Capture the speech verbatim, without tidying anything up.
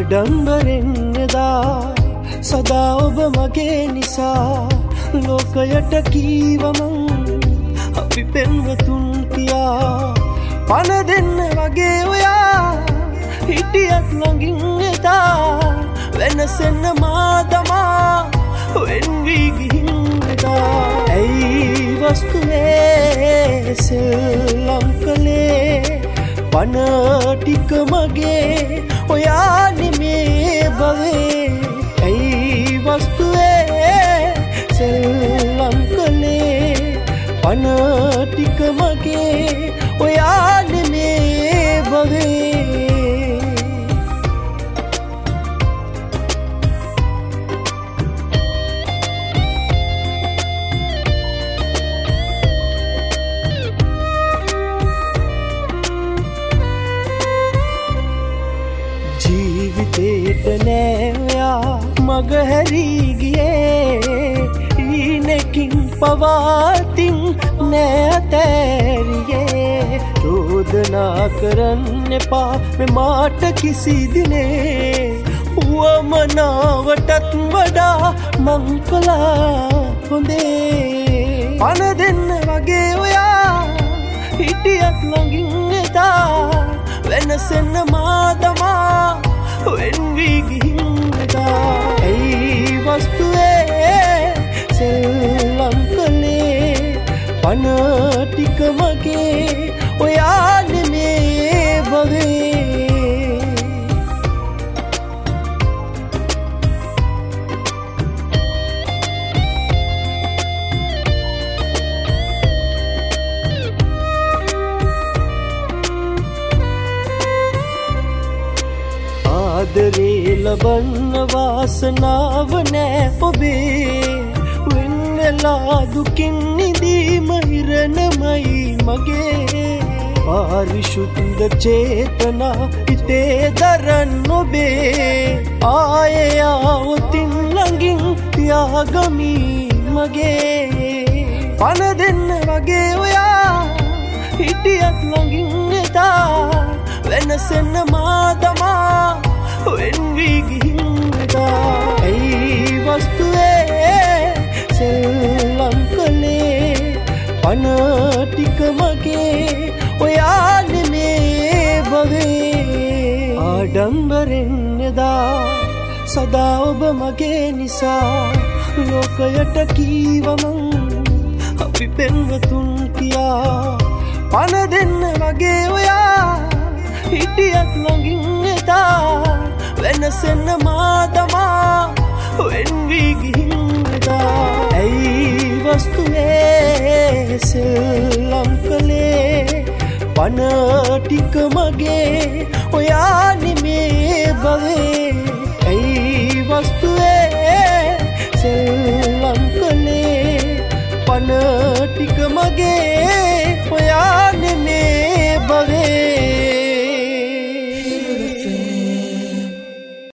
ආඩම්බරෙන් එදා සදා ඔබ මගේ නිසා ලෝකයට කීවමං අපි පෙන්වතුන් කියා පන දෙන්න වගේ ඔයා හිටියත් ළඟින් එදා වෙනසෙන්න මා තමා වෙන් වී ගිහින් එදා ඇයි වස්තුවේ සෙල්ලම් කළේ පන ටික මගේ ඔයා නෙමේ බවේ ඇයි වස්තුවේ සෙල්ලම් කළේ පන ටික මගේ ඔයා නෙමේ බවේ ජීවිතේට නෑයා මග හැරී ගියේ ඊනකින් පවාතින් නෑතෑරියේ චෝදනා කරන්න එපා මේ මාට කිසි දිනේ උවමනාවටත් වඩා මං කළා හොඳේ පන දෙන්න වගේ ඔයා හිටියත් ළඟින් එදා වෙනසෙන්න මා තමා වෙන් වී ගිහින් එදා ඇයි වස්තුවේ සෙල්ලම් කළේ පන ටික මගේ ඔයා නෙමේ බවේ ආදරේ ලබන්න වාසනාව නෑ ඔබේ වෙන්නලා දුකින් නිදීම හිරණමයි මගේ පාරිශුද්ධ චේතනා හිතේ දරන්න ඔබේ ආයේ ආවොතින් ළඟින් තියාගමි මගේ පන දෙන්න වගේ ඔයා හිටියත් ළඟින් එදා වෙනසෙන්න මා තමා වෙන් වී ගිහින් එදා ඇයි වස්තුවේ සෙල්ලම් කළේ පන ටික මගේ ඔයා නෙමේ බවේ ආඩම්බරෙන් එදා සදා ඔබ මගේ නිසා ලෝකයට කීවමං අපි පෙන්වතුන් කියා පන දෙන්න වගේ ඔයා හිටියත් ළඟින් එදා වෙනසෙන්න මා තමා වෙන් වී ගිහින් එදා ඇයි වස්තුවේ සෙල්ලම් කළේ පන ටික මගේ ඔයා නෙමේ බවේ